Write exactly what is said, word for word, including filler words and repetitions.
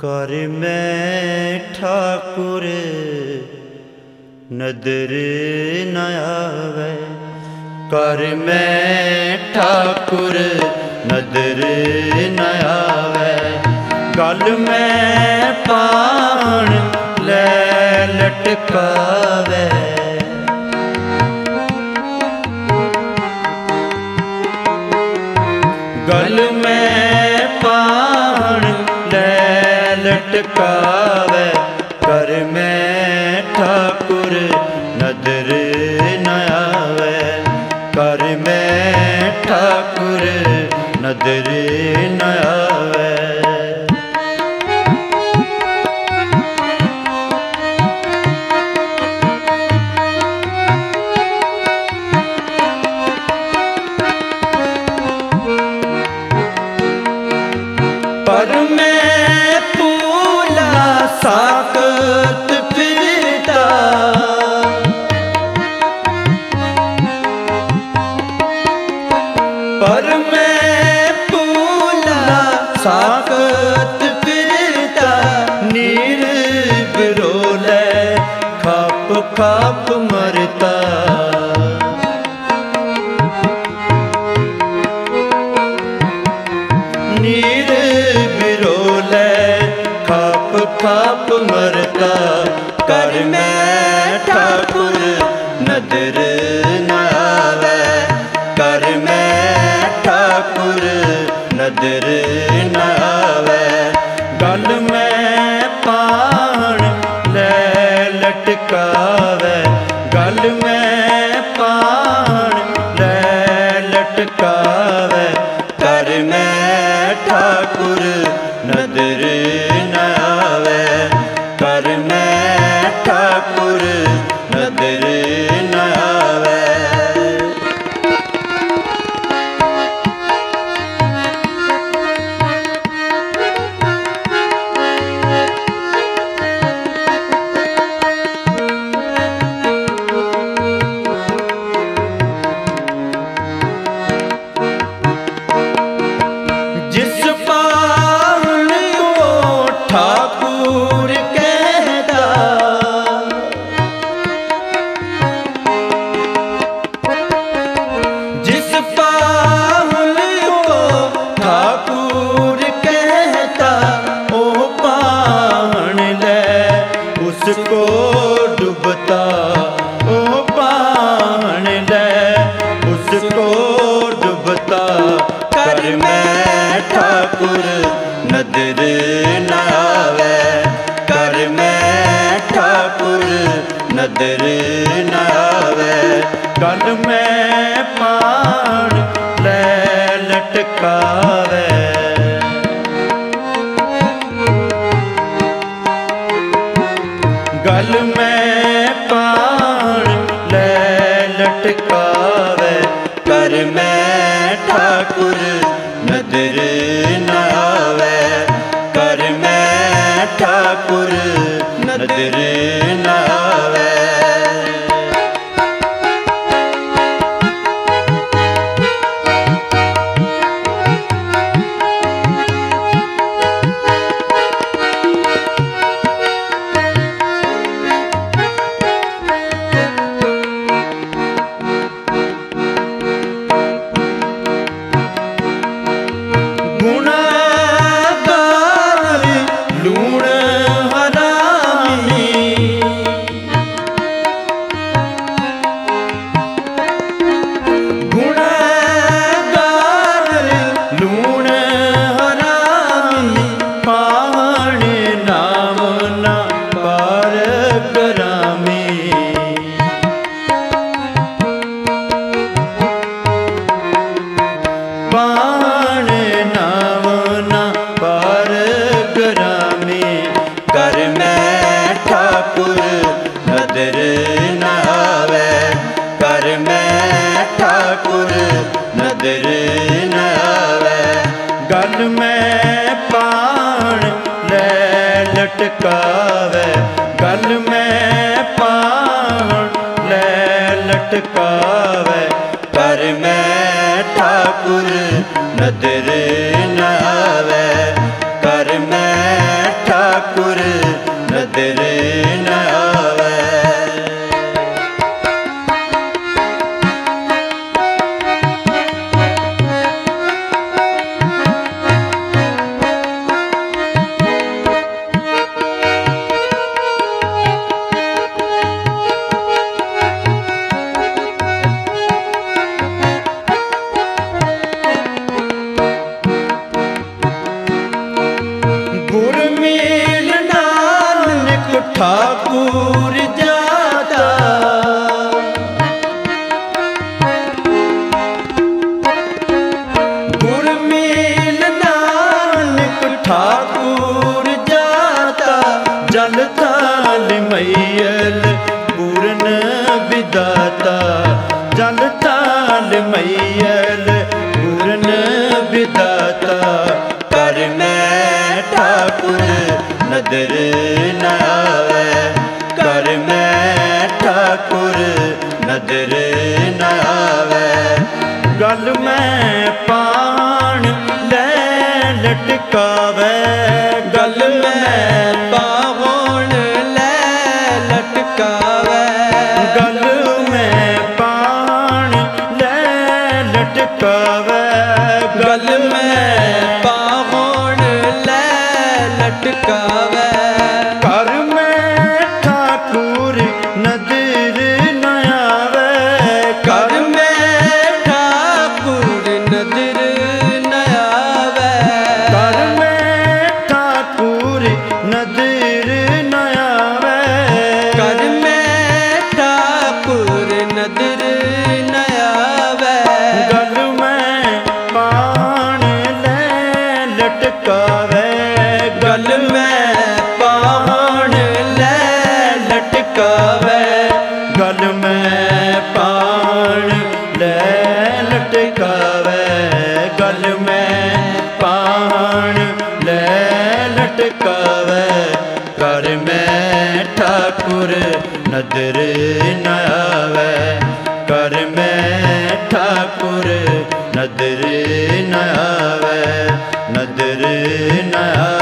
कर मैं ठाकुर नदर न आवे, कर मैं ठाकुर नदर न आवे। गल मैं पान लै लटकावे, गल में पान लै लटकावे। कर मैं ठाकुर नदर न आवे, कर मैं ठाकुर नदर न आवे। पर मैं पूला साकत फिरता, पर मैं पूला साकत फिरता। नीर बिरोले खाप खाप मरता, नीर बिरोले खाप खाप मरता। कर मैं ठाकुर नदर न आवे, कर मैं ठाकुर नदर न आवे। गल मैं पान लै लटकावे, गल मैं पान लै लटकावे। कर मैं ठाकुर नदर न आवे, कर मैं ठाकुर नदर न आवे। जिस पान को ठाकुर कहता, जिस पान को ठाकुर कहता। ओ पान ले उसको डूबता, ओ पान ले उसको डूबता। कर मैं ठाकुर नदर न आवे, कर मैं ठाकुर नदर न आवे। गल मैं पान लै लटकावे, गल मैं पान लै लटकावे। कर मैं ठाकुर नदर न आवे, कर मैं ठाकुर नदर न आवे। गुनाहगार लूण हरामी, गुनाहगार लूण हरामी। पान नाम ना पार करामी, पान नाम ना पार करामी। कर मैं ठाकुर नदर न आवे, कर मैं ठाकुर नदर न आवे। गल मैं पान लै लटकावे, गल मैं पान लै लटकावे। कर मैं ठाकुर नदर न आवे, कर मैं ठाकुर जाता। गुर मेल नानक ठाकुर जाता। जल थाल मैयल पूरन विदाता। जल थाल मैयल पूरन विदाता। कर मैं ठाकुर नदर न आवे। कर मैं ठाकुर नदर न आवे। गल मैं पान ले लटकावे। गल मैं पावण ले लटकावे। गल मैं पान ले लटकावे। गल में पावण ले लटकावे। कर मैं ठाकुर नदर न आवे। कर में ठाकुर नदर न आवे। कर मैं ठाकुर नदर न आवे। कर में ठाकुर नदर न आवे। गल मैं पान ले लटकावे। गल में पावण ले लटकावे। गल मैं पान ले लटकावे। गल मैं पान ले लटकावे। कर मैं ठाकुर नदर न आवे। कर मैं ठाकुर नदर न आवे। नदर न आवे।